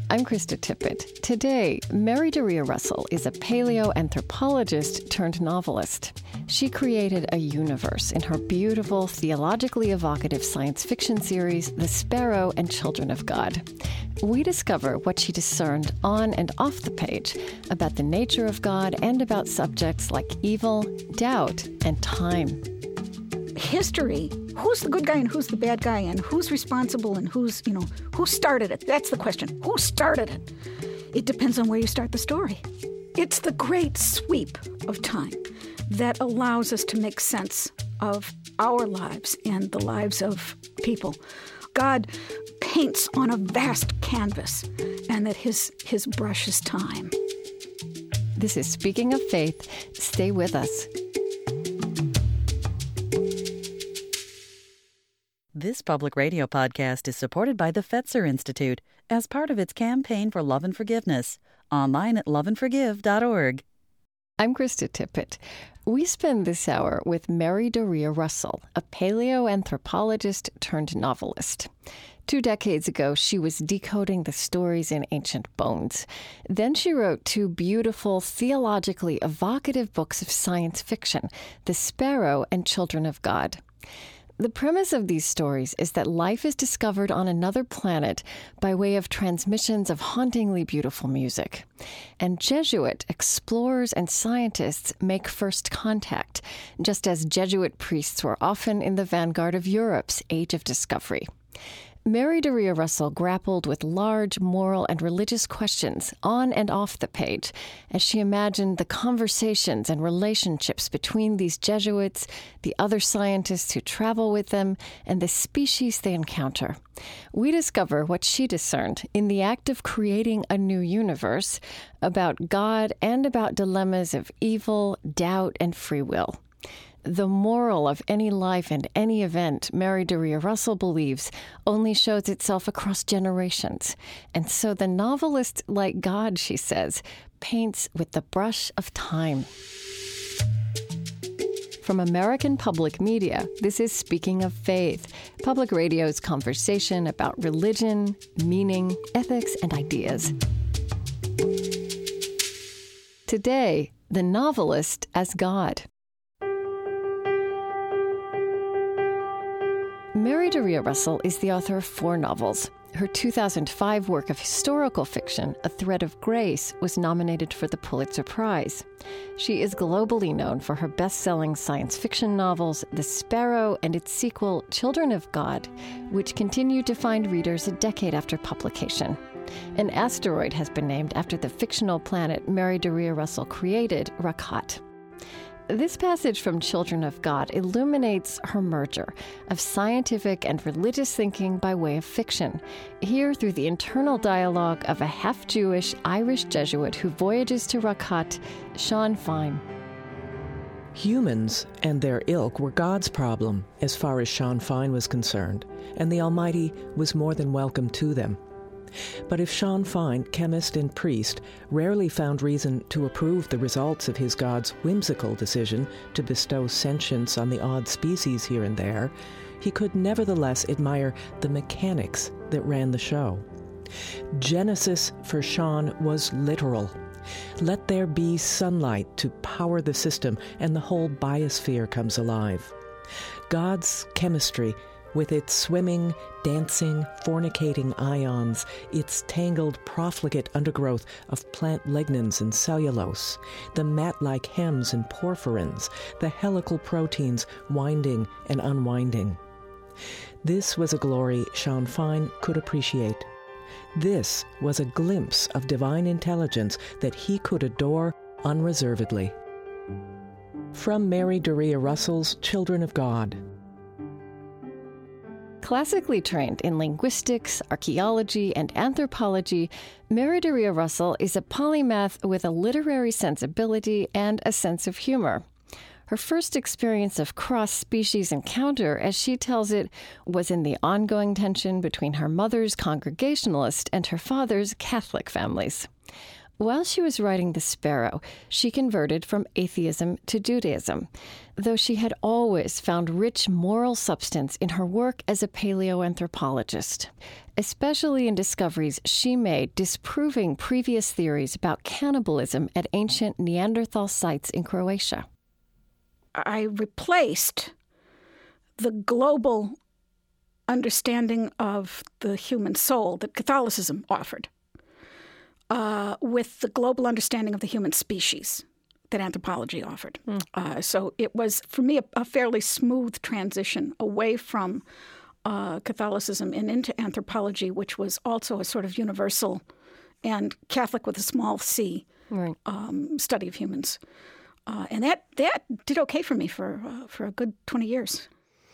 I'm Krista Tippett. Today, Mary Doria Russell is a paleoanthropologist turned novelist. She created a universe in her beautiful, theologically evocative science fiction series, The Sparrow and Children of God. We discover what she discerned on and off the page about the nature of God and about subjects like evil, doubt, and time. History, who's the good guy and who's the bad guy and who's responsible and who started it? That's the question. Who started it? It depends on where you start the story. It's the great sweep of time that allows us to make sense of our lives and the lives of people. God paints on a vast canvas, and that his brush is time. This is Speaking of Faith. Stay with us. This public radio podcast is supported by the Fetzer Institute as part of its campaign for love and forgiveness. Online at loveandforgive.org. I'm Krista Tippett. We spend this hour with Mary Doria Russell, a paleoanthropologist turned novelist. 2 decades ago, she was decoding the stories in ancient bones. Then she wrote 2 beautiful, theologically evocative books of science fiction, The Sparrow and Children of God. The premise of these stories is that life is discovered on another planet by way of transmissions of hauntingly beautiful music. And Jesuit explorers and scientists make first contact, just as Jesuit priests were often in the vanguard of Europe's age of discovery. Mary Doria Russell grappled with large moral and religious questions on and off the page as she imagined the conversations and relationships between these Jesuits, the other scientists who travel with them, and the species they encounter. We discover what she discerned in the act of creating a new universe about God and about dilemmas of evil, doubt, and free will. The moral of any life and any event, Mary Doria Russell believes, only shows itself across generations. And so the novelist, like God, she says, paints with the brush of time. From American Public Media, this is Speaking of Faith, public radio's conversation about religion, meaning, ethics, and ideas. Today, the novelist as God. Mary Doria Russell is the author of 4 novels. Her 2005 work of historical fiction, A Thread of Grace, was nominated for the Pulitzer Prize. She is globally known for her best-selling science fiction novels, The Sparrow and its sequel, Children of God, which continue to find readers a decade after publication. An asteroid has been named after the fictional planet Mary Doria Russell created, Rakhat. This passage from Children of God illuminates her merger of scientific and religious thinking by way of fiction, here through the internal dialogue of a half-Jewish Irish Jesuit who voyages to Rakhat, Sean Fine. Humans and their ilk were God's problem as far as Sean Fine was concerned, and the Almighty was more than welcome to them. But if Sean Fine, chemist and priest, rarely found reason to approve the results of his God's whimsical decision to bestow sentience on the odd species here and there, he could nevertheless admire the mechanics that ran the show. Genesis for Sean was literal. Let there be sunlight to power the system, and the whole biosphere comes alive. God's chemistry, with its swimming, dancing, fornicating ions, its tangled, profligate undergrowth of plant lignins and cellulose, the mat-like hems and porphyrins, the helical proteins winding and unwinding. This was a glory Sean Fine could appreciate. This was a glimpse of divine intelligence that he could adore unreservedly. From Mary Doria Russell's Children of God. Classically trained in linguistics, archaeology, and anthropology, Mary Doria Russell is a polymath with a literary sensibility and a sense of humor. Her first experience of cross-species encounter, as she tells it, was in the ongoing tension between her mother's Congregationalist and her father's Catholic families. While she was writing The Sparrow, she converted from atheism to Judaism, though she had always found rich moral substance in her work as a paleoanthropologist, especially in discoveries she made disproving previous theories about cannibalism at ancient Neanderthal sites in Croatia. I replaced the global understanding of the human soul that Catholicism offered with the global understanding of the human species that anthropology offered. So it was, for me, a fairly smooth transition away from Catholicism and into anthropology, which was also a sort of universal and Catholic with a small c study of humans. And that did okay for me for a good 20 years.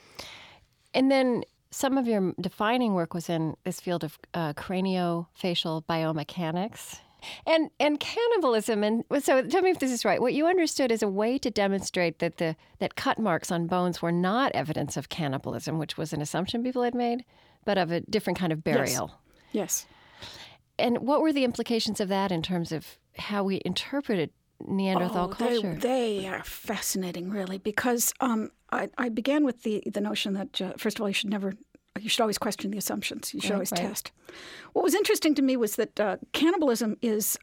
And then some of your defining work was in this field of craniofacial biomechanics and cannibalism. And so tell me if this is right. What you understood as a way to demonstrate that cut marks on bones were not evidence of cannibalism, which was an assumption people had made, but of a different kind of burial. Yes. And what were the implications of that in terms of how we interpreted Neanderthal culture? They are fascinating, really, because I began with the notion that, first of all, you should always question the assumptions. You should always test. What was interesting to me was that cannibalism is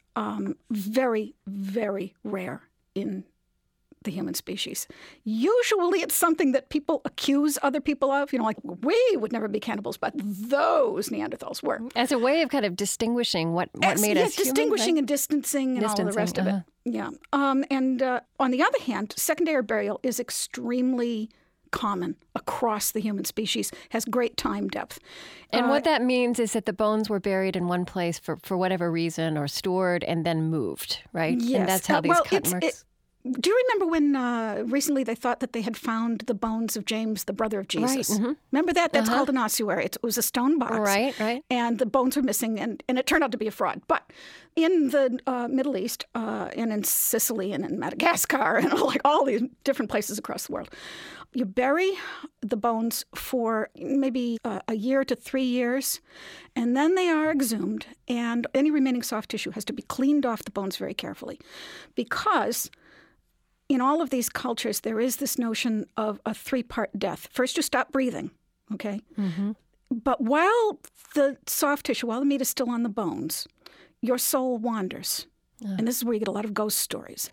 very, very rare in the human species. Usually it's something that people accuse other people of, like we would never be cannibals, but those Neanderthals were. As a way of kind of distinguishing what made us human, distinguishing right? and distancing and all of the rest of it. Yeah. And on the other hand, secondary burial is extremely common across the human species, has great time depth. And what that means is that the bones were buried in one place for whatever reason or stored and then moved, right? Yes. And that's how these cut marks... Do you remember when recently they thought that they had found the bones of James, the brother of Jesus? Right. Mm-hmm. Remember that? That's called an ossuary. It was a stone box. Right. And the bones were missing, and it turned out to be a fraud. But in the Middle East and in Sicily and in Madagascar and all these different places across the world, you bury the bones for maybe a year to 3 years, and then they are exhumed, and any remaining soft tissue has to be cleaned off the bones very carefully, because in all of these cultures, there is this notion of a 3-part death. First, you stop breathing, okay? Mm-hmm. But while the soft tissue, while the meat is still on the bones, your soul wanders. And this is where you get a lot of ghost stories.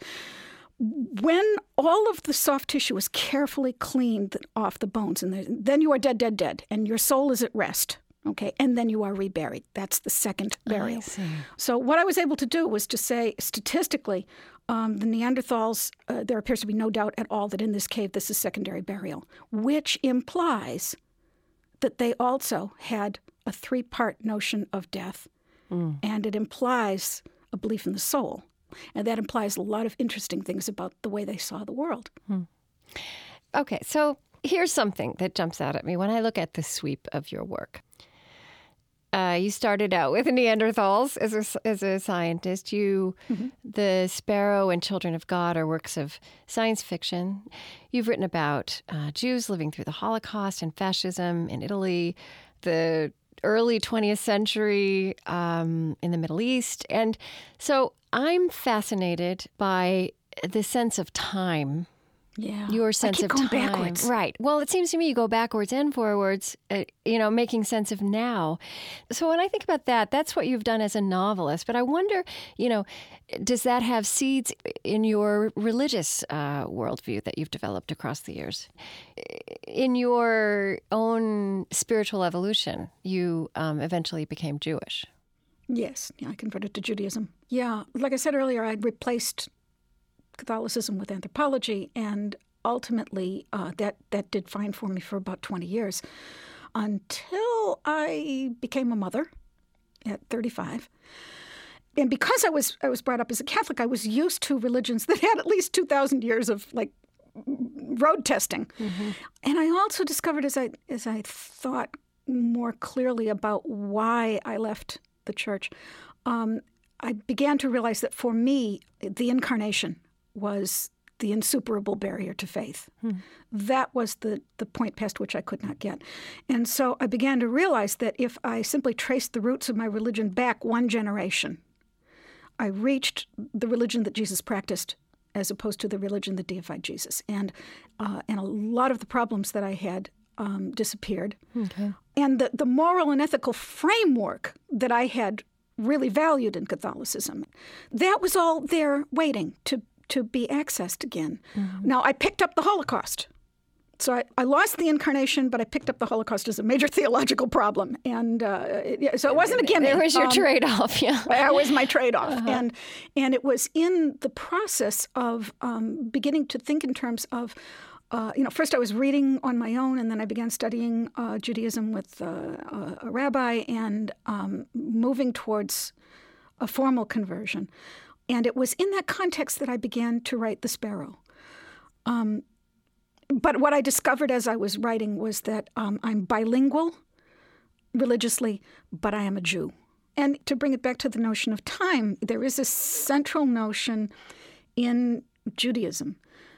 When all of the soft tissue is carefully cleaned off the bones, and then you are dead, and your soul is at rest, okay? And then you are reburied. That's the second burial. I see. So what I was able to do was to say, statistically, the Neanderthals, there appears to be no doubt at all that in this cave this is secondary burial, which implies that they also had a 3-part notion of death, and it implies a belief in the soul. And that implies a lot of interesting things about the way they saw the world. Okay, so here's something that jumps out at me when I look at the sweep of your work. You started out with Neanderthals as a scientist. The Sparrow and Children of God are works of science fiction. You've written about Jews living through the Holocaust and fascism in Italy, the early 20th century in the Middle East. And so I'm fascinated by the sense of time. Yeah. Your sense of time. Backwards. Right. Well, it seems to me you go backwards and forwards, making sense of now. So when I think about that, that's what you've done as a novelist. But I wonder, does that have seeds in your religious worldview that you've developed across the years? In your own spiritual evolution, you eventually became Jewish. Yes. Yeah, I converted to Judaism. Yeah. Like I said earlier, I'd replaced Catholicism with anthropology, and ultimately that did fine for me for about 20 years until I became a mother at 35. And because I was brought up as a Catholic, I was used to religions that had at least 2,000 years of road testing. Mm-hmm. And I also discovered as I thought more clearly about why I left the church, I began to realize that for me, the incarnation was the insuperable barrier to faith. That was the point past which I could not get. And so I began to realize that if I simply traced the roots of my religion back one generation, I reached the religion that Jesus practiced as opposed to the religion that deified Jesus. And a lot of the problems that I had disappeared. Okay. And the moral and ethical framework that I had really valued in Catholicism, that was all there waiting to be accessed again. Mm-hmm. Now, I picked up the Holocaust. So I lost the incarnation, but I picked up the Holocaust as a major theological problem. And so it wasn't a gimme. There was your trade-off, yeah. That was my trade-off. Uh-huh. And it was in the process of beginning to think in terms of, first I was reading on my own, and then I began studying Judaism with a rabbi and moving towards a formal conversion. And it was in that context that I began to write The Sparrow. But what I discovered as I was writing was that I'm bilingual religiously, but I am a Jew. And to bring it back to the notion of time, there is a central notion in Judaism.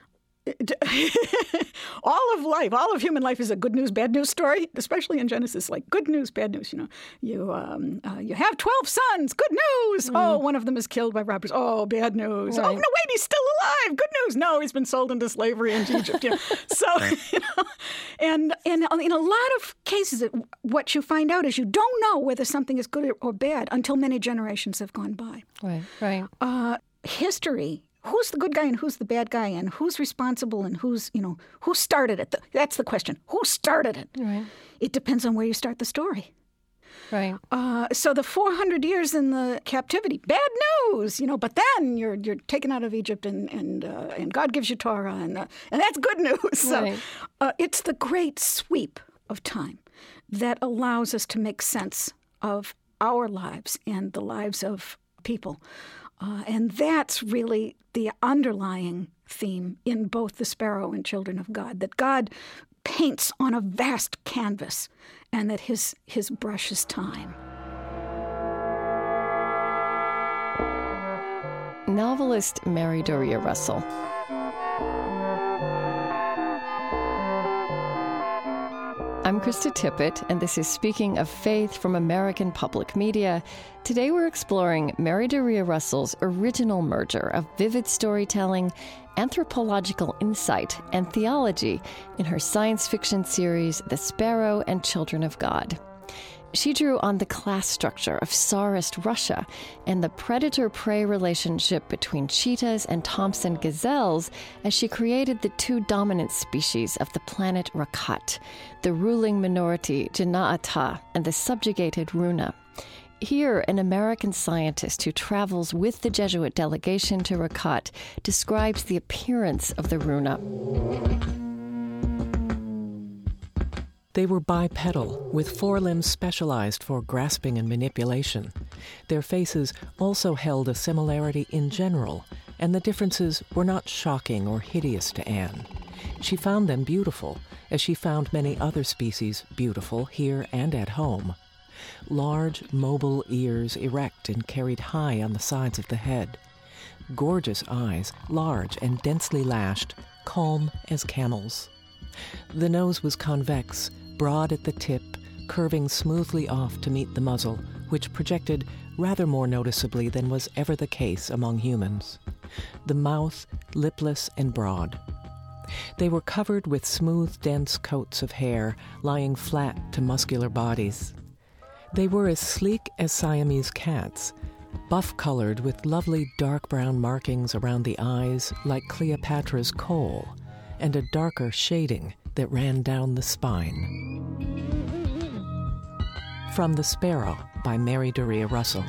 All of life, all of human life is a good news, bad news story, especially in Genesis, like good news, bad news. You have 12 sons, good news. Mm. Oh, one of them is killed by robbers. Oh, bad news. Right. Oh, no, wait, he's still alive. Good news. No, he's been sold into slavery in Egypt. So, and in a lot of cases, what you find out is you don't know whether something is good or bad until many generations have gone by. Right. History. Who's the good guy and who's the bad guy, and who's responsible and who started it? That's the question. Who started it? Right. It depends on where you start the story. Right. So the 400 years in the captivity, bad news, but then you're taken out of Egypt and God gives you Torah and that's good news. Right. So it's the great sweep of time that allows us to make sense of our lives and the lives of people. And that's really the underlying theme in both The Sparrow and Children of God, that God paints on a vast canvas and that his brush is time. Novelist Mary Doria Russell. I'm Krista Tippett, and this is Speaking of Faith from American Public Media. Today we're exploring Mary Doria Russell's original merger of vivid storytelling, anthropological insight, and theology in her science fiction series, The Sparrow and Children of God. She drew on the class structure of Tsarist Russia and the predator-prey relationship between cheetahs and Thompson gazelles as she created the two dominant species of the planet Rakat, the ruling minority Jana'ata and the subjugated Runa. Here, an American scientist who travels with the Jesuit delegation to Rakat describes the appearance of the Runa. They were bipedal, with forelimbs specialized for grasping and manipulation. Their faces also held a similarity in general, and the differences were not shocking or hideous to Anne. She found them beautiful, as she found many other species beautiful here and at home. Large, mobile ears erect and carried high on the sides of the head. Gorgeous eyes, large and densely lashed, calm as camels. The nose was convex, broad at the tip, curving smoothly off to meet the muzzle, which projected rather more noticeably than was ever the case among humans. The mouth, lipless and broad. They were covered with smooth, dense coats of hair, lying flat to muscular bodies. They were as sleek as Siamese cats, buff-colored with lovely dark brown markings around the eyes like Cleopatra's Kohl, and a darker shading that ran down the spine. From The Sparrow by Mary Doria Russell.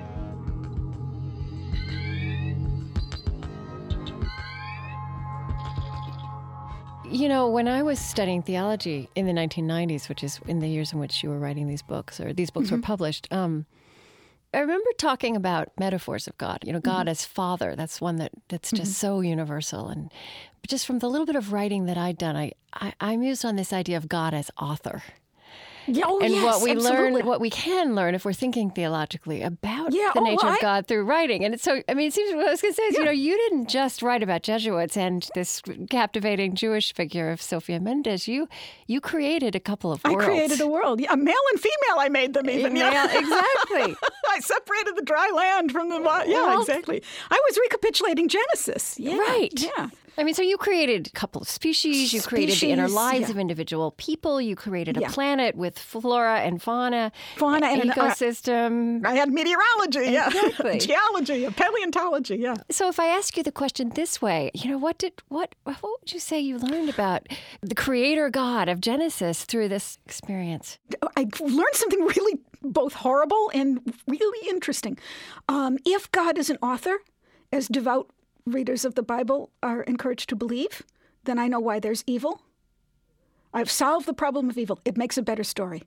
When I was studying theology in the 1990s, which is in the years in which you were writing these books, or these books were published, I remember talking about metaphors of God. God as Father. That's one that's just so universal. And just from the little bit of writing that I'd done, I mused on this idea of God as author. Oh, and yes, what we absolutely. learn, what we can learn if we're thinking theologically about Yeah, the nature of I- God through writing. And it's so, I mean, it seems, what I was going to say is, you didn't just write about Jesuits and this captivating Jewish figure of Sofia Mendes. You created a couple of worlds. I created a world. Yeah, male and female, I made them even. Yeah. Exactly. I separated the dry land from the... Yeah, exactly. I was recapitulating Genesis. Yeah, Right. Yeah. I mean, so you created a couple of species, you created the inner lives of individual people, you created a planet with flora and fauna, an and ecosystem. I had meteorology, Exactly. Geology, paleontology, yeah. So if I ask you the question this way, what would you say you learned about the creator God of Genesis through this experience? I learned something really both horrible and really interesting. If God is an author, as devout readers of the Bible are encouraged to believe, then I know why there's evil. I've solved the problem of evil. It makes a better story.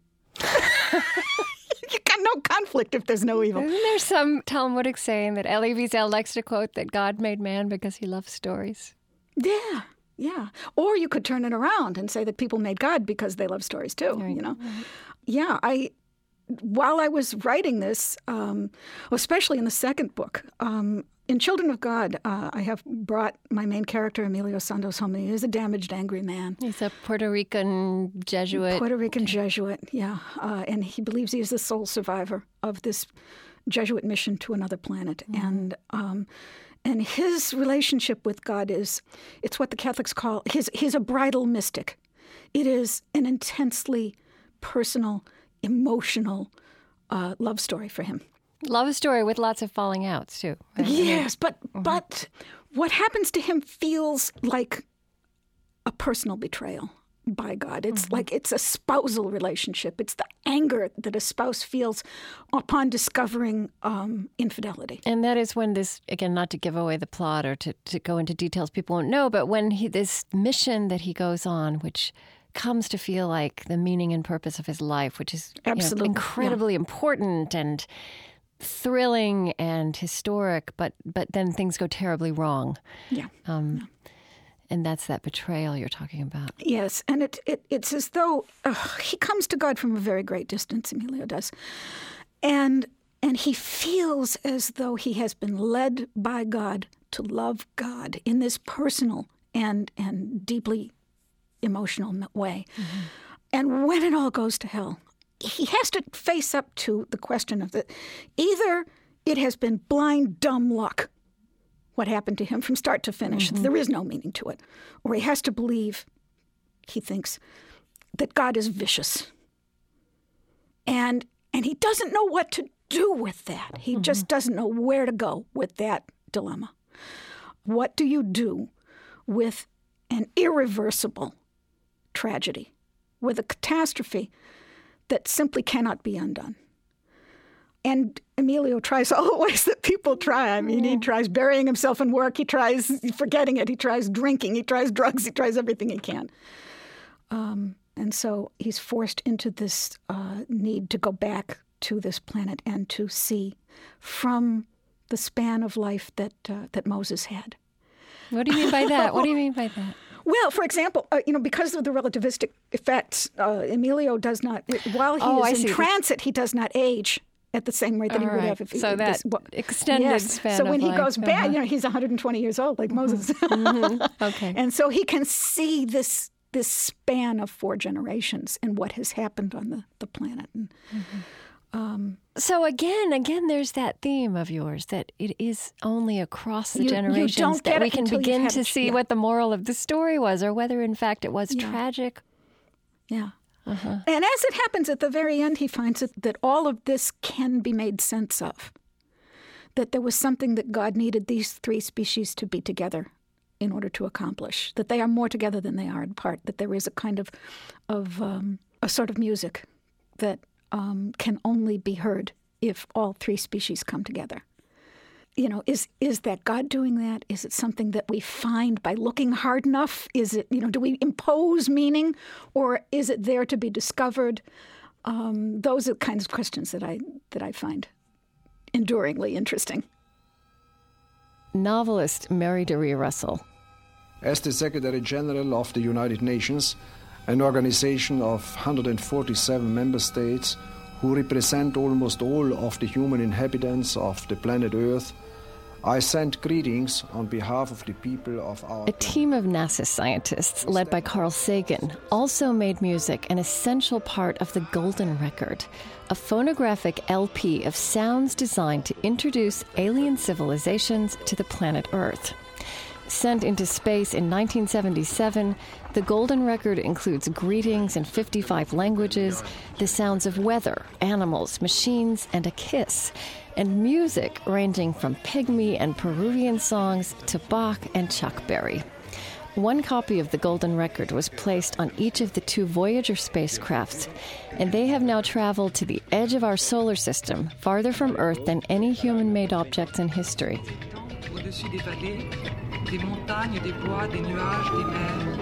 You got no conflict if there's no evil. Isn't there some Talmudic saying that Elie Wiesel likes to quote that God made man because he loves stories? Yeah, yeah. Or you could turn it around and say that people made God because they love stories too, Right. Yeah, while I was writing this, especially in the second book, in Children of God, I have brought my main character, Emilio Santos, home. He is a damaged, angry man. He's a Puerto Rican Jesuit. Yeah. And he believes he is the sole survivor of this Jesuit mission to another planet. Mm. And his relationship with God it's what the Catholics call, he's a bridal mystic. It is an intensely personal, emotional love story for him. Love story with lots of falling outs, too. Right? Yes, but what happens to him feels like a personal betrayal by God. It's like it's a spousal relationship. It's the anger that a spouse feels upon discovering infidelity. And that is when this, again, not to give away the plot or to go into details people won't know, but when this mission that he goes on, which comes to feel like the meaning and purpose of his life, which is Absolutely. Incredibly important and thrilling and historic, but then things go terribly wrong. Yeah. And that's that betrayal you're talking about. Yes, and it's as though he comes to God from a very great distance, Emilio does. And he feels as though he has been led by God to love God in this personal and deeply emotional way. Mm-hmm. And when it all goes to hell, he has to face up to the question of either it has been blind, dumb luck, what happened to him from start to finish. Mm-hmm. There is no meaning to it. Or he has to believe, he thinks, that God is vicious. And he doesn't know what to do with that. He just doesn't know where to go with that dilemma. What do you do with an irreversible tragedy, with a catastrophe that simply cannot be undone? And Emilio tries all the ways that people try. I mean, he tries burying himself in work. He tries forgetting it. He tries drinking. He tries drugs. He tries everything he can. And so he's forced into this need to go back to this planet and to see from the span of life that Moses had. What do you mean by that? What do you mean by that? Well, for example, because of the relativistic effects, Emilio does not, while he is in transit, he does not age at the same rate that he would have if he... So that extended span So when of he life. goes back, he's 120 years old, like Moses. Okay. And so he can see this span of 4 generations and what has happened on the planet. And, so again, there's that theme of yours that it is only across the generations don't get that we it can until begin you've had to it. see Yeah. what the moral of the story was, or whether in fact it was tragic. yeah. And as it happens at the very end, he finds that all of this can be made sense of. That there was something that God needed these 3 species to be together in order to accomplish. That they are more together than they are apart. That there is a kind of a sort of music that can only be heard if all 3 species come together. Is that God doing that? Is it something that we find by looking hard enough? Is it, do we impose meaning, or is it there to be discovered? Those are the kinds of questions that I find enduringly interesting. Novelist Mary Doria Russell. As the Secretary General of the United Nations, an organization of 147 member states who represent almost all of the human inhabitants of the planet Earth, I send greetings on behalf of the people of our... A team of NASA scientists, led by Carl Sagan, also made music an essential part of the Golden Record, a phonographic LP of sounds designed to introduce alien civilizations to the planet Earth. Sent into space in 1977, the Golden Record includes greetings in 55 languages, the sounds of weather, animals, machines, and a kiss, and music ranging from Pygmy and Peruvian songs to Bach and Chuck Berry. One copy of the Golden Record was placed on each of the 2 Voyager spacecrafts, and they have now traveled to the edge of our solar system, farther from Earth than any human-made objects in history. Au-dessus des vallées, des montagnes, des bois, des nuages, des mers.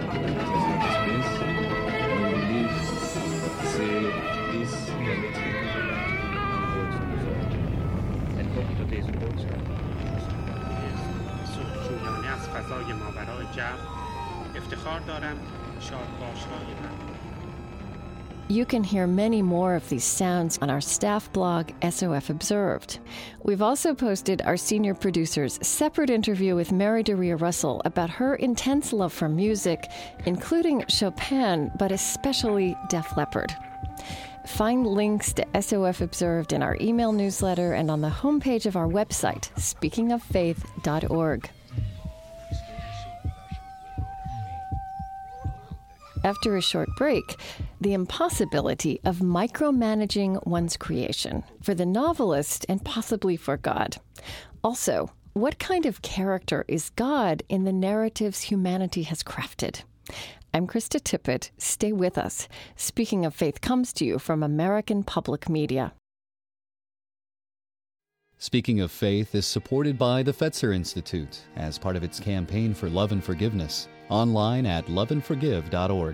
از فضای ماورای جمع افتخار دارم شادباش‌های من. You can hear many more of these sounds on our staff blog, SOF Observed. We've also posted our senior producer's separate interview with Mary Doria Russell about her intense love for music, including Chopin, but especially Def Leppard. Find links to SOF Observed in our email newsletter and on the homepage of our website, speakingoffaith.org. After a short break, the impossibility of micromanaging one's creation for the novelist and possibly for God. Also, what kind of character is God in the narratives humanity has crafted? I'm Krista Tippett. Stay with us. Speaking of Faith comes to you from American Public Media. Speaking of Faith is supported by the Fetzer Institute as part of its campaign for love and forgiveness. Online at loveandforgive.org.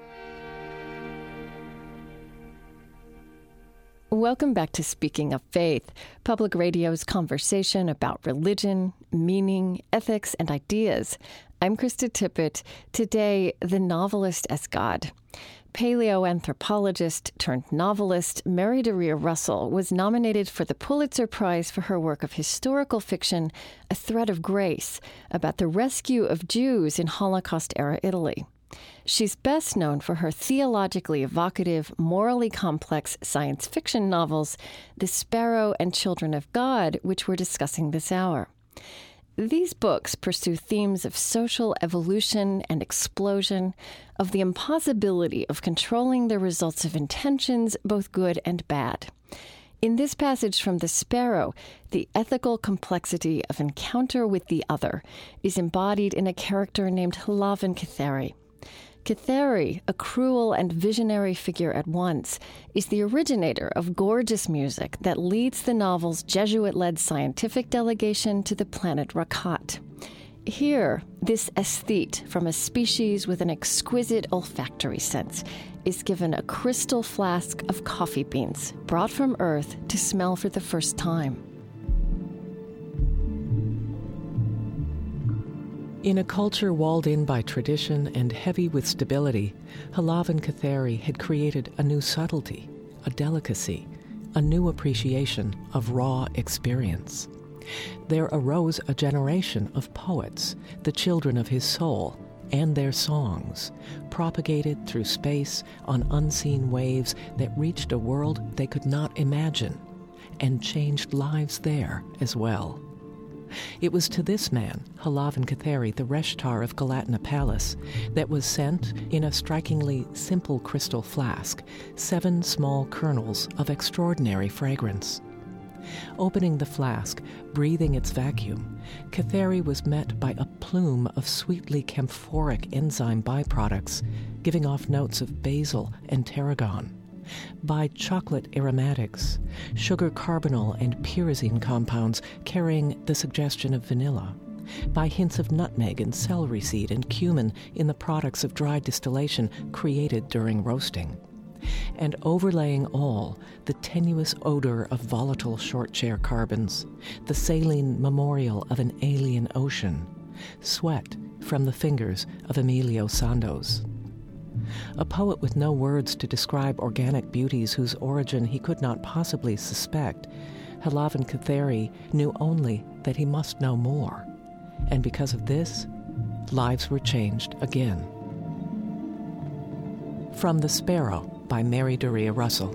Welcome back to Speaking of Faith, Public Radio's conversation about religion, meaning, ethics, and ideas. I'm Krista Tippett. Today, the novelist as God. Paleoanthropologist turned novelist Mary Doria Russell was nominated for the Pulitzer Prize for her work of historical fiction, A Thread of Grace, about the rescue of Jews in Holocaust-era Italy. She's best known for her theologically evocative, morally complex science fiction novels, The Sparrow and Children of God, which we're discussing this hour. These books pursue themes of social evolution and explosion, of the impossibility of controlling the results of intentions, both good and bad. In this passage from The Sparrow, the ethical complexity of encounter with the other is embodied in a character named Halavan Kitheri. Kitheri, a cruel and visionary figure at once, is the originator of gorgeous music that leads the novel's Jesuit-led scientific delegation to the planet Rakat. Here, this aesthete from a species with an exquisite olfactory sense is given a crystal flask of coffee beans brought from Earth to smell for the first time. In a culture walled in by tradition and heavy with stability, Halavan Kitheri had created a new subtlety, a delicacy, a new appreciation of raw experience. There arose a generation of poets, the children of his soul, and their songs, propagated through space on unseen waves that reached a world they could not imagine, and changed lives there as well. It was to this man, Halavan Kitheri, the Reshtar of Galatna Palace, that was sent, in a strikingly simple crystal flask, 7 small kernels of extraordinary fragrance. Opening the flask, breathing its vacuum, Kitheri was met by a plume of sweetly camphoric enzyme byproducts, giving off notes of basil and tarragon, by chocolate aromatics, sugar carbonyl and pyrazine compounds carrying the suggestion of vanilla, by hints of nutmeg and celery seed and cumin in the products of dry distillation created during roasting, and overlaying all the tenuous odor of volatile short-chair carbons, the saline memorial of an alien ocean, sweat from the fingers of Emilio Sandoz. a poet with no words to describe organic beauties whose origin he could not possibly suspect, Halavan Katheri knew only that he must know more. And because of this, lives were changed again. From The Sparrow by Mary Doria Russell.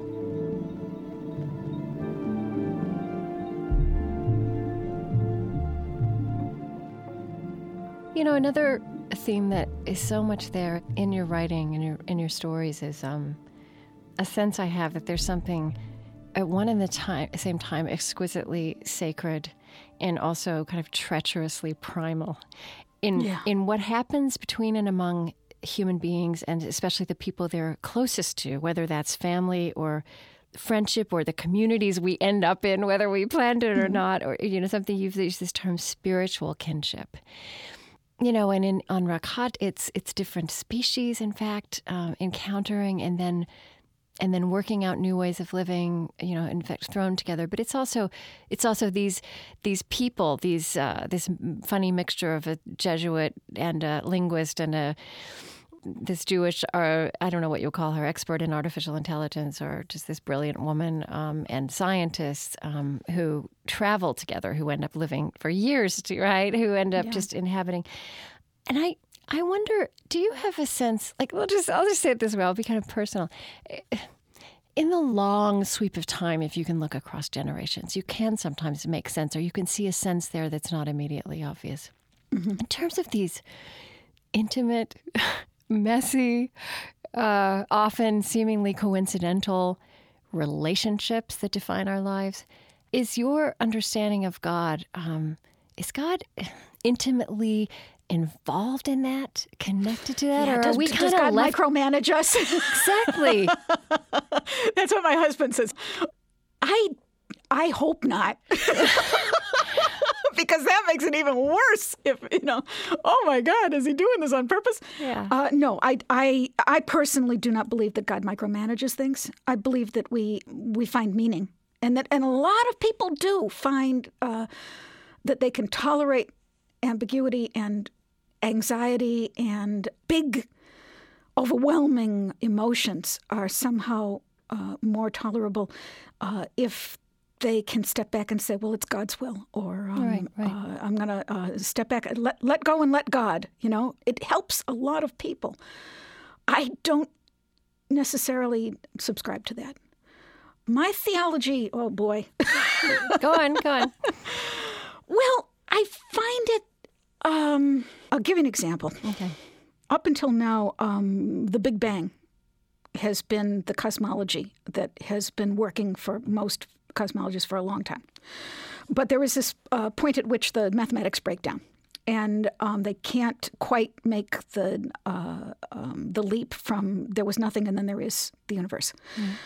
You know, another theme that is so much there in your writing and in your stories is a sense I have that there's something at one and the same time exquisitely sacred and also kind of treacherously primal in what happens between and among human beings, and especially the people they're closest to, whether that's family or friendship or the communities we end up in, whether we planned it or not, or, you know, something you've used this term spiritual kinship. You know, and on Rakhat, it's different species, in fact, encountering and then working out new ways of living, you know, in fact, thrown together. But it's also these people, this funny mixture of a Jesuit and a linguist and this Jewish, or I don't know what you'll call her, expert in artificial intelligence, or just this brilliant woman, and scientists who travel together, who end up living for years, right? Who end up just inhabiting. And I wonder, do you have a sense, like, I'll just say it this way, I'll be kind of personal. In the long sweep of time, if you can look across generations, you can sometimes make sense, or you can see a sense there that's not immediately obvious. Mm-hmm. In terms of these intimate, messy, often seemingly coincidental relationships that define our lives, is your understanding of God, is God intimately involved in that, connected to that? Yeah, or are we kind does of God left... micromanage us? Exactly. That's what my husband says. I hope not. Because that makes it even worse if, you know, oh my God, is he doing this on purpose? Yeah. No, I personally do not believe that God micromanages things. I believe that we find meaning. And a lot of people do find that they can tolerate ambiguity and anxiety and big, overwhelming emotions are somehow more tolerable if they can step back and say, well, it's God's will, or right. I'm going to step back and let go and let God. You know, it helps a lot of people. I don't necessarily subscribe to that. My theology, oh boy. Go on. Well, I find it, I'll give you an example. Okay. Up until now, the Big Bang has been the cosmology that has been working for most cosmologists for a long time. But there is this point at which the mathematics break down, and they can't quite make the leap from there was nothing and then there is the universe.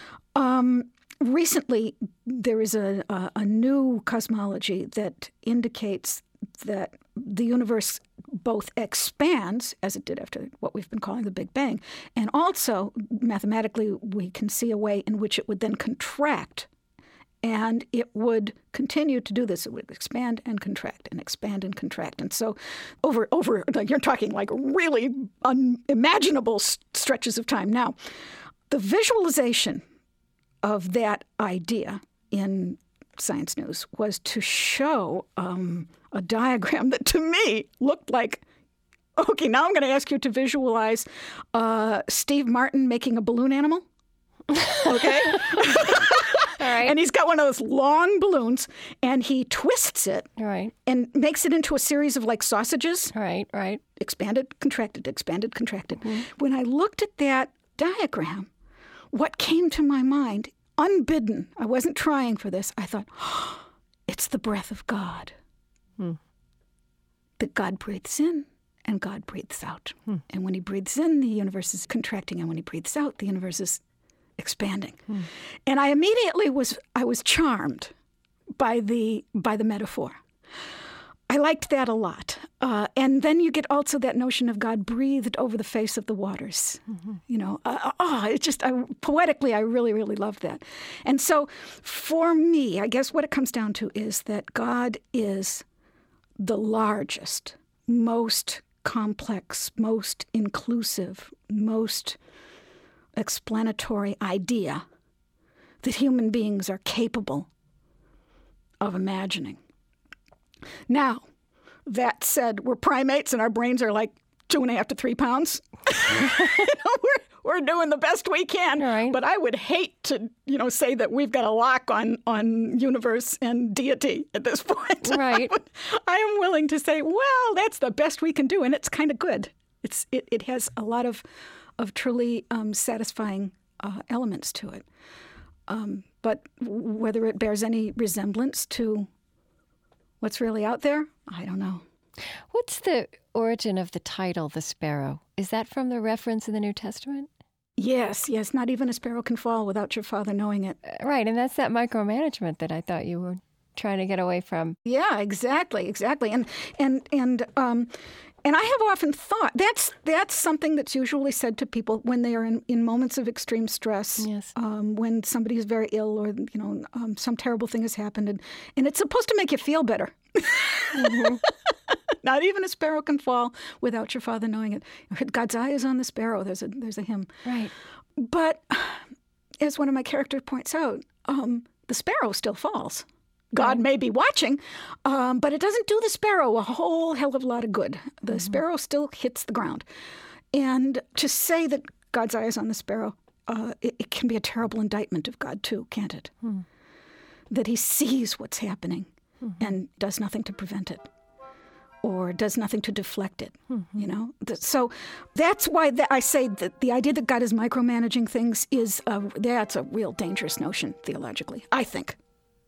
Recently, there is a new cosmology that indicates that the universe both expands, as it did after what we've been calling the Big Bang, and also mathematically we can see a way in which it would then contract. And it would continue to do this. It would expand and contract and expand and contract. And so over you're talking like really unimaginable stretches of time. Now, the visualization of that idea in Science News was to show a diagram that to me looked like, okay, now I'm going to ask you to visualize Steve Martin making a balloon animal. Okay? All right. And he's got one of those long balloons, and he twists it and makes it into a series of like sausages. Right. Expanded, contracted, expanded, contracted. Mm-hmm. When I looked at that diagram, what came to my mind, unbidden, I wasn't trying for this, I thought, oh, it's the breath of God. That God breathes in and God breathes out. And when he breathes in, the universe is contracting, and when he breathes out, the universe is expanding. And I immediately was charmed by the metaphor. I liked that a lot. And then you get also that notion of God breathed over the face of the waters. You know, it's just poetically, I really, really loved that. And so for me, I guess what it comes down to is that God is the largest, most complex, most inclusive, most explanatory idea that human beings are capable of imagining. Now, that said, we're primates and our brains are like 2.5 to 3 pounds. We're doing the best we can. Right. But I would hate to, say that we've got a lock on universe and deity at this point. Right. I am willing to say, well, that's the best we can do, and it's kind of good. It has a lot of truly satisfying elements to it. But whether it bears any resemblance to what's really out there, I don't know. What's the origin of the title, The Sparrow? Is that from the reference in the New Testament? Yes. Not even a sparrow can fall without your Father knowing it. Right, and that's that micromanagement that I thought you were trying to get away from. Yeah, exactly. And I have often thought that's something that's usually said to people when they are in moments of extreme stress. Yes. When somebody is very ill, or some terrible thing has happened, and it's supposed to make you feel better. Mm-hmm. Not even a sparrow can fall without your Father knowing it. God's eye is on the sparrow. There's a hymn. Right. But as one of my characters points out, the sparrow still falls. God may be watching, but it doesn't do the sparrow a whole hell of a lot of good. The sparrow still hits the ground. And to say that God's eye is on the sparrow, it can be a terrible indictment of God too, can't it? That he sees what's happening and does nothing to prevent it, or does nothing to deflect it, So that's why I say that the idea that God is micromanaging things that's a real dangerous notion theologically, I think.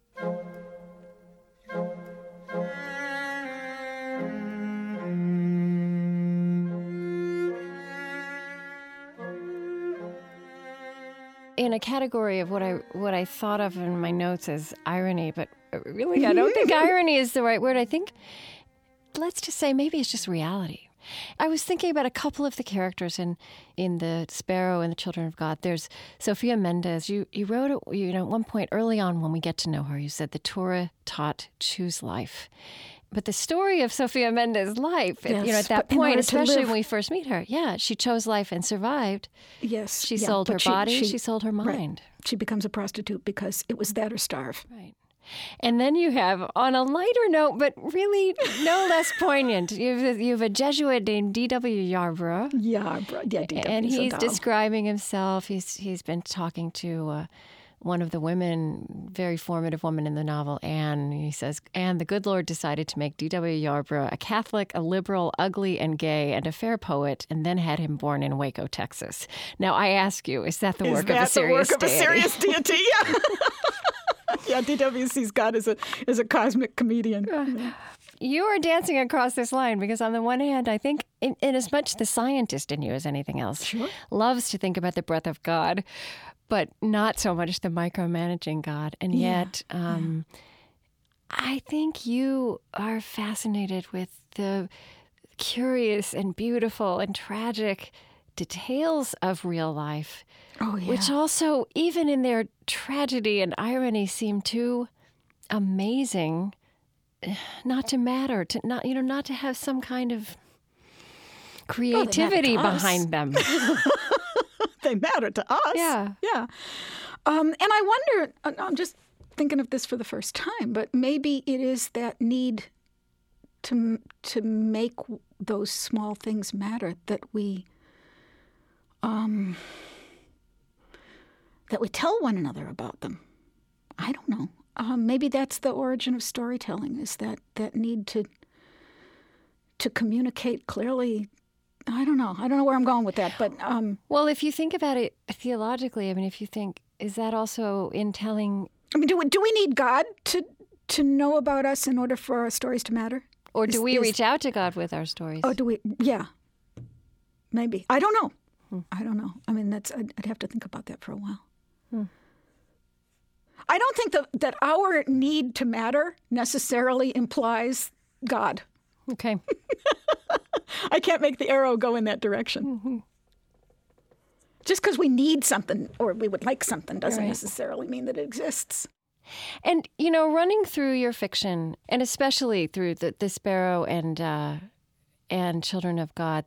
In a category of what I thought of in my notes as irony, but really I don't think irony is the right word. I think, let's just say maybe it's just reality. I was thinking about a couple of the characters in The Sparrow and the Children of God. There's Sophia Mendez. You wrote it, at one point early on when we get to know her, you said the Torah taught choose life. But the story of Sophia Mendez's life, at that point, especially when we first meet her, she chose life and survived. Yes. She sold her body, she sold her mind. Right. She becomes a prostitute because it was that or starve. Right. And then you have, on a lighter note, but really no less poignant, you have a Jesuit named D.W. Yarbrough. D.W. And he's describing himself. He's been talking to one of the women, very formative woman in the novel, Anne. He says, "And the good Lord decided to make D.W. Yarbrough a Catholic, a liberal, ugly and gay, and a fair poet, and then had him born in Waco, Texas." Now, I ask you, is that the work of a serious deity? Is that the work of a serious deity? Yeah. Yeah, D.W. sees God as a cosmic comedian. You are dancing across this line because on the one hand, I think in as much the scientist in you as anything else loves to think about the breath of God, but not so much the micromanaging God. And yet, I think you are fascinated with the curious and beautiful and tragic details of real life, which also, even in their tragedy and irony, seem too amazing not to matter, to not to have some kind of creativity behind them. They matter to us. Yeah. And I wonder, I'm just thinking of this for the first time, but maybe it is that need to make those small things matter that we tell one another about them. I don't know. Maybe that's the origin of storytelling, is that need to communicate clearly. I don't know where I'm going with that, but well, if you think about it theologically, I mean, if you think, is that also in telling? I mean, do we need God to know about us in order for our stories to matter? Or do we reach out to God with our stories? Oh, do we? Yeah, maybe. I don't know. I don't know. I mean, I'd have to think about that for a while. I don't think that our need to matter necessarily implies God. Okay. I can't make the arrow go in that direction. Just because we need something or we would like something doesn't necessarily mean that it exists. And, running through your fiction, and especially through the Sparrow and and children of God,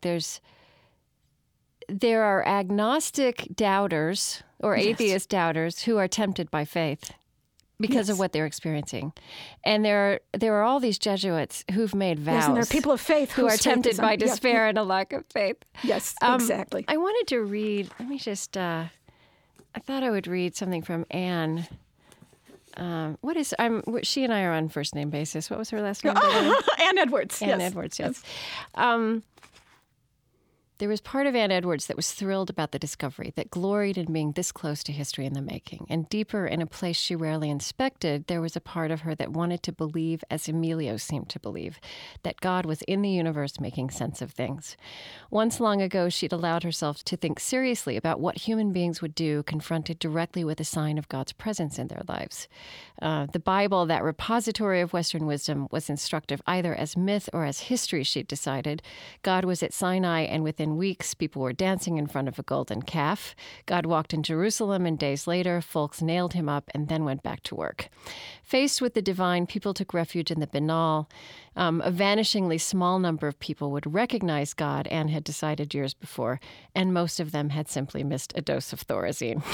there are agnostic doubters or atheist doubters who are tempted by faith because of what they're experiencing. And there are all these Jesuits who've made vows. Yes, and there are people of faith who are tempted by despair and a lack of faith. Yes, exactly. I wanted to read, let me just, I thought I would read something from Anne. She and I are on first name basis. What was her last name? Anne Edwards. Anne Edwards, yes. There was part of Anne Edwards that was thrilled about the discovery, that gloried in being this close to history in the making. And deeper, in a place she rarely inspected, there was a part of her that wanted to believe, as Emilio seemed to believe, that God was in the universe making sense of things. Once long ago, she'd allowed herself to think seriously about what human beings would do confronted directly with a sign of God's presence in their lives. The Bible, that repository of Western wisdom, was instructive either as myth or as history, she'd decided. God was at Sinai, and within weeks, people were dancing in front of a golden calf. God walked in Jerusalem, and days later, folks nailed him up and then went back to work. Faced with the divine, people took refuge in the banal. A vanishingly small number of people would recognize God, Anne had decided years before, and most of them had simply missed a dose of Thorazine.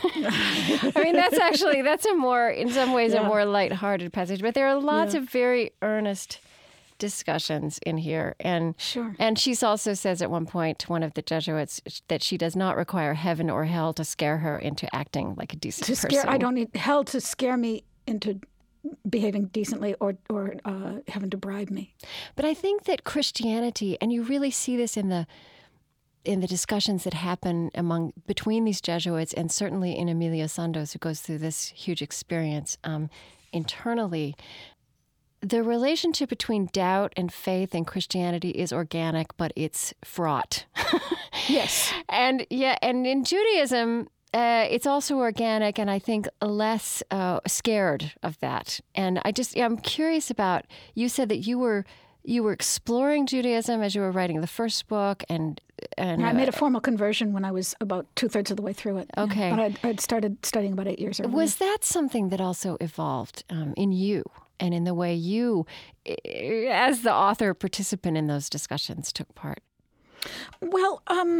I mean, that's a more, in some ways, a more lighthearted passage, but there are lots of very earnest discussions in here. And and she also says at one point to one of the Jesuits that she does not require heaven or hell to scare her into acting like a decent person. I don't need hell to scare me into behaving decently or having to bribe me. But I think that Christianity, and you really see this in the discussions that happen between these Jesuits, and certainly in Emilio Sandoz, who goes through this huge experience internally, the relationship between doubt and faith in Christianity is organic, but it's fraught. Yes. And in Judaism, it's also organic, and I think less scared of that. And I'm curious about, you said that you were exploring Judaism as you were writing the first book, and I made a formal conversion when I was about 2/3 of the way through it. Okay. Yeah. But I'd started studying about 8 years earlier. Was that something that also evolved in you and in the way you, as the author participant in those discussions, took part? Well,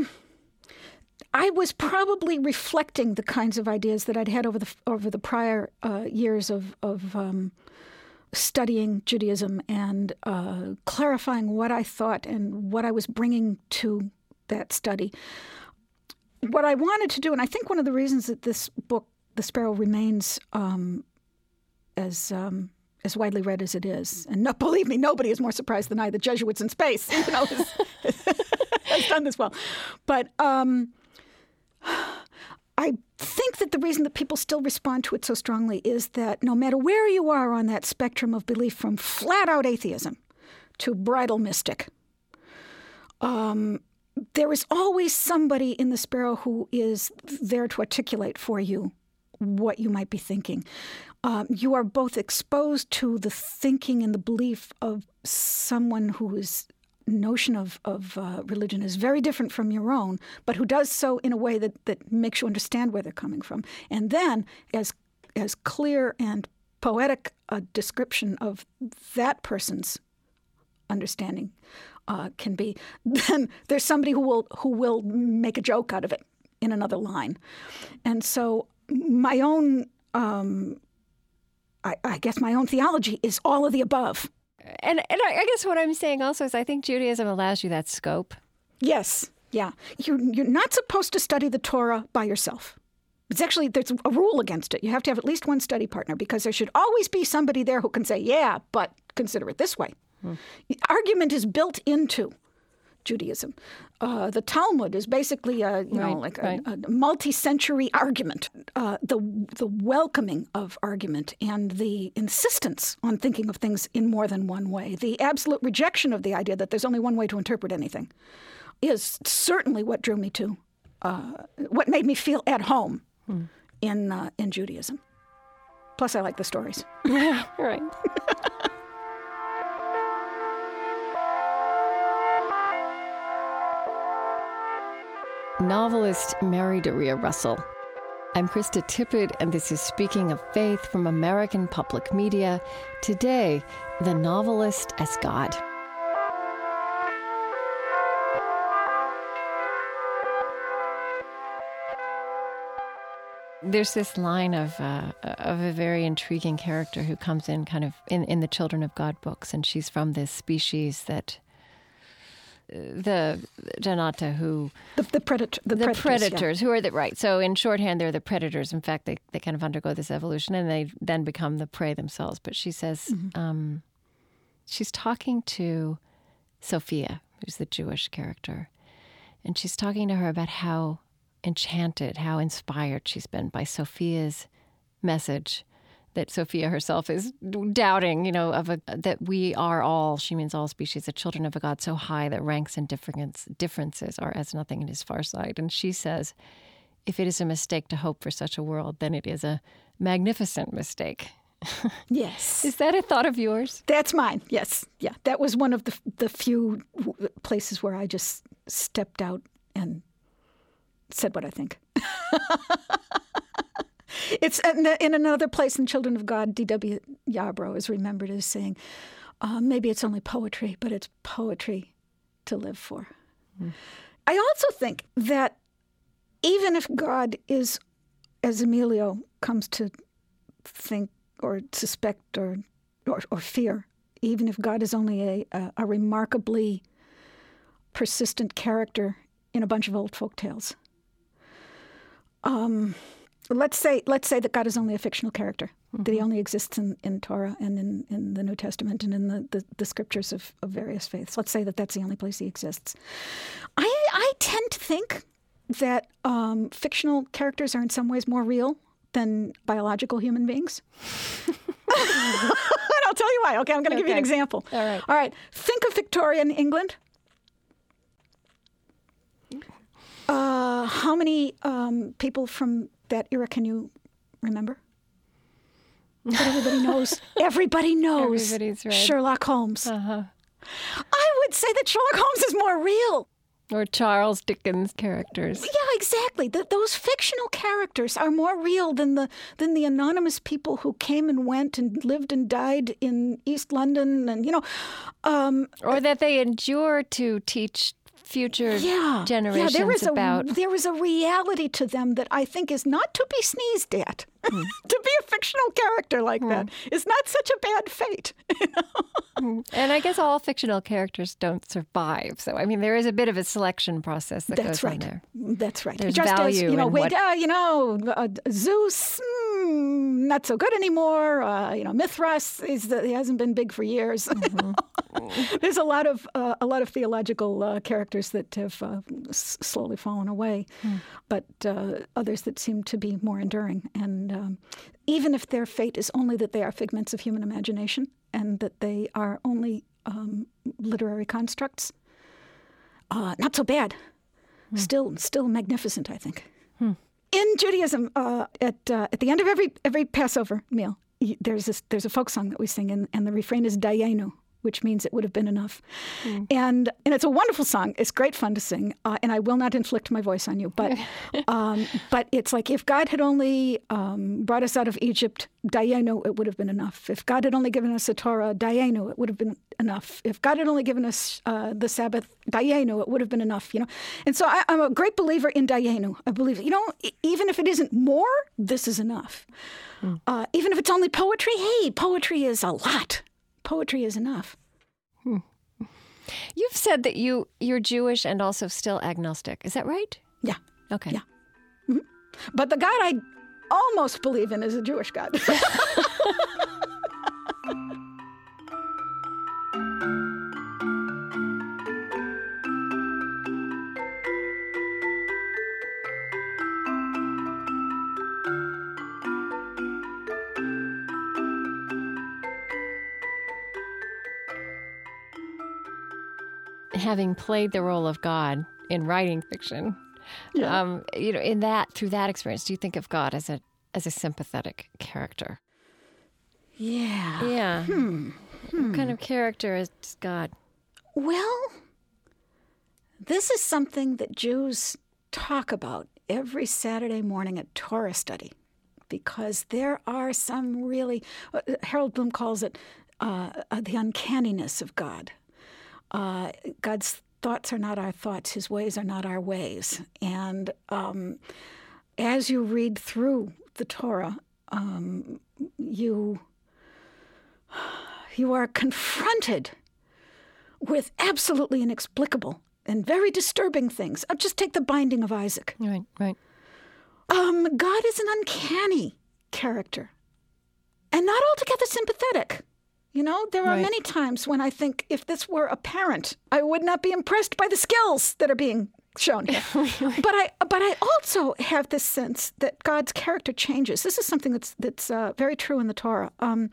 I was probably reflecting the kinds of ideas that I'd had over the prior years of studying Judaism and clarifying what I thought and what I was bringing to that study. What I wanted to do, and I think one of the reasons that this book, The Sparrow, remains as widely read as it is, and believe me, nobody is more surprised than I. The Jesuits in Space, has done this well. But I think that the reason that people still respond to it so strongly is that no matter where you are on that spectrum of belief, from flat-out atheism to bridal mystic, there is always somebody in The Sparrow who is there to articulate for you what you might be thinking. You are both exposed to the thinking and the belief of someone whose notion of religion is very different from your own, but who does so in a way that makes you understand where they're coming from. And then, as clear and poetic a description of that person's understanding can be, then there's somebody who will make a joke out of it in another line. And so my own, I guess my own theology is all of the above. And I guess what I'm saying also is I think Judaism allows you that scope. Yes, yeah. You're not supposed to study the Torah by yourself. It's actually, there's a rule against it. You have to have at least one study partner, because there should always be somebody there who can say, yeah, but consider it this way. Argument is built into Judaism. The Talmud is basically a multi-century argument. The welcoming of argument and the insistence on thinking of things in more than one way, the absolute rejection of the idea that there's only one way to interpret anything, is certainly what drew me to, what made me feel at home in Judaism. Plus, I like the stories. Yeah, right. Novelist Mary Doria Russell. I'm Krista Tippett, and this is Speaking of Faith from American Public Media. Today, the novelist as God. There's this line of a very intriguing character who comes in kind of in the Children of God books, and she's from this species that the Janata who... The predators, who are right. So in shorthand, they're the predators. In fact, they kind of undergo this evolution, and they then become the prey themselves. But she says, she's talking to Sophia, who's the Jewish character, and she's talking to her about how enchanted, how inspired she's been by Sophia's message that Sophia herself is doubting, that we are all, she means all species, the children of a God so high that ranks and differences are as nothing in his far sight. And she says, if it is a mistake to hope for such a world, then it is a magnificent mistake. Yes. Is that a thought of yours? That's mine, yes. Yeah, that was one of the few places where I just stepped out and said what I think. It's in another place in Children of God, D.W. Yarbrough is remembered as saying, maybe it's only poetry, but it's poetry to live for. I also think that even if God is, as Emilio comes to think or suspect or fear, even if God is only a remarkably persistent character in a bunch of old folk tales. Let's say that God is only a fictional character, that he only exists in Torah and in the New Testament and in the scriptures of various faiths. Let's say that that's the only place he exists. I tend to think that fictional characters are in some ways more real than biological human beings. And I'll tell you why. Okay, I'm going to give you an example. All right. Think of Victorian England. How many people from that era can you remember? But everybody knows. Everybody knows. Everybody's right. Sherlock Holmes. I would say that Sherlock Holmes is more real. Or Charles Dickens characters. Yeah, exactly. Those fictional characters are more real than the anonymous people who came and went and lived and died in East London, and or that they endure to teach future generations about. There is a reality to them that I think is not to be sneezed at. To be a fictional character like that is not such a bad fate. And I guess all fictional characters don't survive. So, I mean, there is a bit of a selection process that goes on there. That's right. There's just value as, Zeus, not so good anymore. Mithras he hasn't been big for years. There's a lot of theological characters that have slowly fallen away, but others that seem to be more enduring. And even if their fate is only that they are figments of human imagination and that they are only literary constructs, not so bad. Still magnificent, I think. In Judaism, at the end of every Passover meal, there's a folk song that we sing, and the refrain is Dayenu, which means it would have been enough. And it's a wonderful song. It's great fun to sing, and I will not inflict my voice on you. But it's like if God had only brought us out of Egypt, Dayenu, it would have been enough. If God had only given us a Torah, Dayenu, it would have been enough. If God had only given us the Sabbath, Dayenu, it would have been enough. And so I'm a great believer in Dayenu. I believe, even if it isn't more, this is enough. Even if it's only poetry, hey, poetry is a lot. Poetry is enough. You've said that you're Jewish and also still agnostic. Is that right? Yeah. Okay. Yeah. Mm-hmm. But the God I almost believe in is a Jewish God. Having played the role of God in writing fiction, through that experience, do you think of God as a sympathetic character? Yeah. Yeah. What kind of character is God? Well, this is something that Jews talk about every Saturday morning at Torah study, because there are some really, Harold Bloom calls it the uncanniness of God. God's thoughts are not our thoughts. His ways are not our ways. And as you read through the Torah, you are confronted with absolutely inexplicable and very disturbing things. I'll just take the binding of Isaac. Right, right. God is an uncanny character and not altogether sympathetic. You know, there are many times when I think if this were a parent, I would not be impressed by the skills that are being shown here. But I also have this sense that God's character changes. This is something that's very true in the Torah.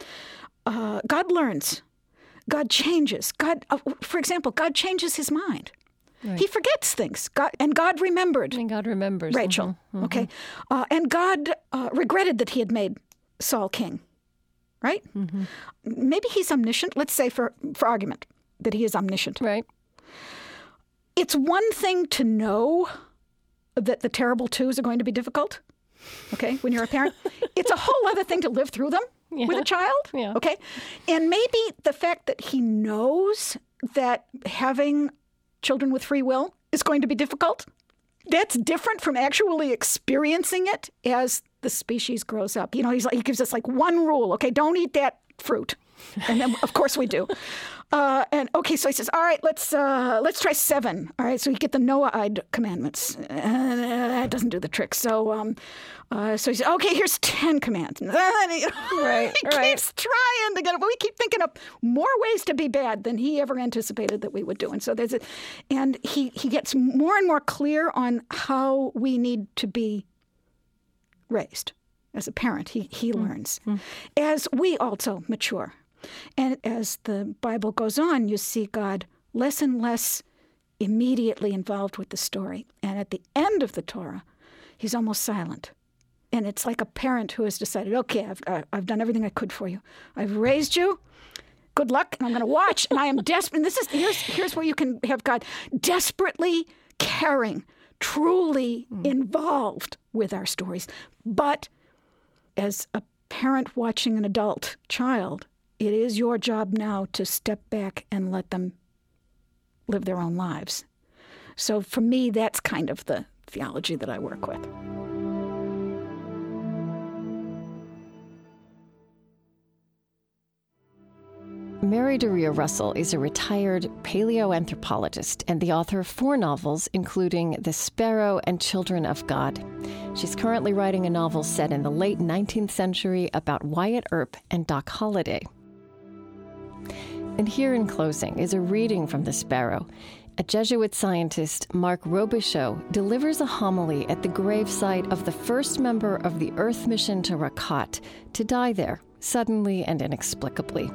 God learns. God changes. For example, God changes his mind. Right. He forgets things. God remembered. And God remembers. Rachel. Mm-hmm. Okay. And God regretted that he had made Saul king. Right? Mm-hmm. Maybe he's omniscient. Let's say for argument that he is omniscient. Right. It's one thing to know that the terrible twos are going to be difficult, okay, when you're a parent. It's a whole other thing to live through them with a child, okay? And maybe the fact that he knows that having children with free will is going to be difficult, that's different from actually experiencing it as the species grows up. You know, he gives us like one rule, okay, don't eat that fruit. And then, of course, we do. And okay, so he says, all right, let's try 7. All right, so you get the Noahide commandments. That doesn't do the trick. So he says, okay, here's 10 commands. He keeps trying to get it, but we keep thinking of more ways to be bad than he ever anticipated that we would do. And so and he gets more and more clear on how we need to be raised. As a parent, he learns. As we also mature. And as the Bible goes on, you see God less and less immediately involved with the story. And at the end of the Torah, he's almost silent. And it's like a parent who has decided, okay, I've done everything I could for you. I've raised you. Good luck, and I'm going to watch. And I am desperate. And here's where you can have God desperately caring, truly involved with our stories. But as a parent watching an adult child, it is your job now to step back and let them live their own lives. So for me, that's kind of the theology that I work with. Mary Doria Russell is a retired paleoanthropologist and the author of 4 novels, including The Sparrow and Children of God. She's currently writing a novel set in the late 19th century about Wyatt Earp and Doc Holliday. And here in closing is a reading from The Sparrow. A Jesuit scientist, Mark Robichaud, delivers a homily at the gravesite of the first member of the Earth mission to Rakat to die there, suddenly and inexplicably.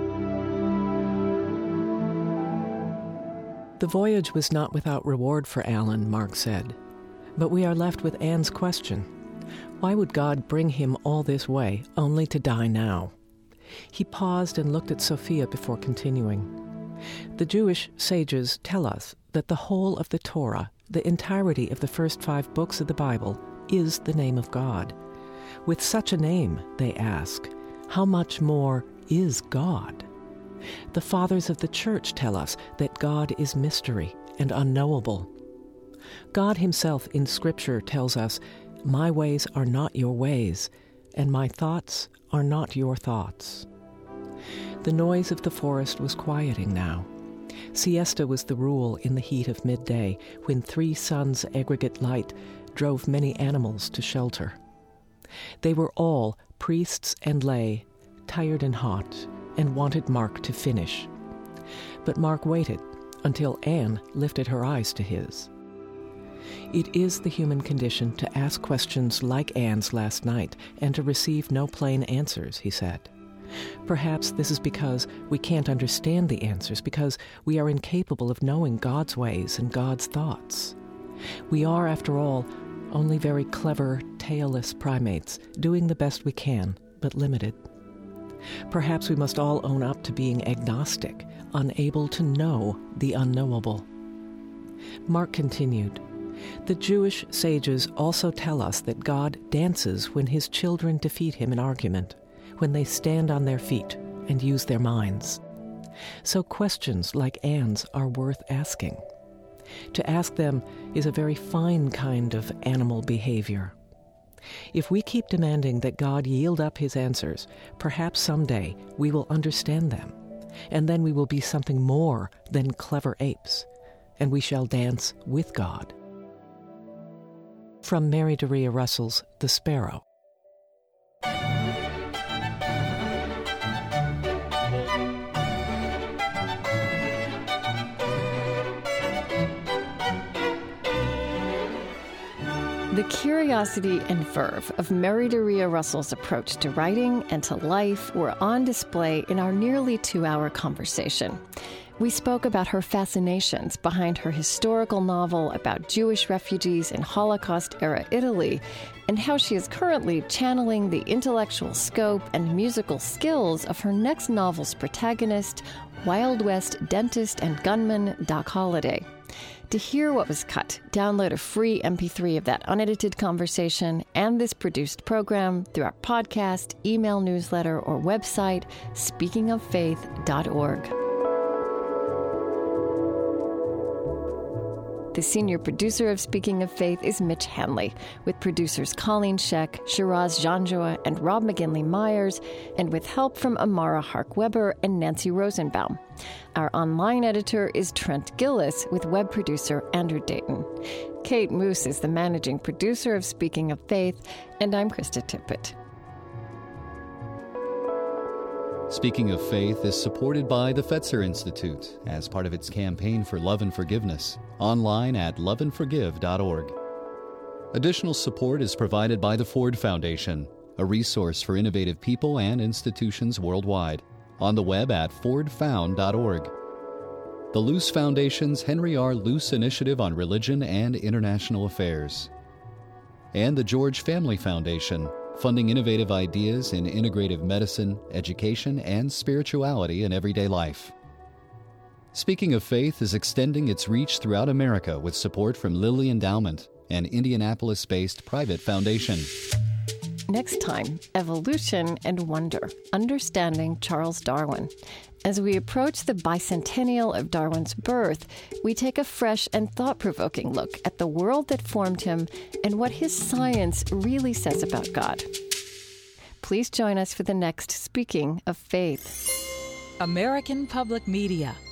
The voyage was not without reward for Alan, Mark said. But we are left with Anne's question. Why would God bring him all this way, only to die now? He paused and looked at Sophia before continuing. The Jewish sages tell us that the whole of the Torah, the entirety of the first 5 books of the Bible, is the name of God. With such a name, they ask, how much more is God? The fathers of the Church tell us that God is mystery and unknowable. God himself in Scripture tells us, my ways are not your ways, and my thoughts are not your thoughts. The noise of the forest was quieting now. Siesta was the rule in the heat of midday, when 3 suns' aggregate light drove many animals to shelter. They were all, priests and lay, tired and hot, and wanted Mark to finish. But Mark waited until Anne lifted her eyes to his. It is the human condition to ask questions like Anne's last night and to receive no plain answers, he said. Perhaps this is because we can't understand the answers, because we are incapable of knowing God's ways and God's thoughts. We are, after all, only very clever, tailless primates, doing the best we can, but limited. Perhaps we must all own up to being agnostic, unable to know the unknowable. Mark continued, the Jewish sages also tell us that God dances when his children defeat him in argument, when they stand on their feet and use their minds. So questions like Anne's are worth asking. To ask them is a very fine kind of animal behavior. If we keep demanding that God yield up his answers, perhaps someday we will understand them, and then we will be something more than clever apes, and we shall dance with God. From Mary Doria Russell's The Sparrow. The curiosity and verve of Mary Doria Russell's approach to writing and to life were on display in our nearly 2-hour conversation. We spoke about her fascinations behind her historical novel about Jewish refugees in Holocaust-era Italy, and how she is currently channeling the intellectual scope and musical skills of her next novel's protagonist, Wild West dentist and gunman Doc Holliday. To hear what was cut, download a free MP3 of that unedited conversation and this produced program through our podcast, email newsletter, or website, speakingoffaith.org. The senior producer of Speaking of Faith is Mitch Hanley, with producers Colleen Scheck, Shiraz Janjua, and Rob McGinley-Myers, and with help from Amara Hark-Weber and Nancy Rosenbaum. Our online editor is Trent Gillis, with web producer Andrew Dayton. Kate Moose is the managing producer of Speaking of Faith, and I'm Krista Tippett. Speaking of Faith is supported by the Fetzer Institute as part of its campaign for love and forgiveness, online at loveandforgive.org. Additional support is provided by the Ford Foundation, a resource for innovative people and institutions worldwide, on the web at fordfound.org. The Luce Foundation's Henry R. Luce Initiative on Religion and International Affairs. And the George Family Foundation, funding innovative ideas in integrative medicine, education, and spirituality in everyday life. Speaking of Faith is extending its reach throughout America with support from Lilly Endowment, an Indianapolis-based private foundation. Next time, evolution and wonder, understanding Charles Darwin. As we approach the bicentennial of Darwin's birth, we take a fresh and thought-provoking look at the world that formed him and what his science really says about God. Please join us for the next Speaking of Faith. American Public Media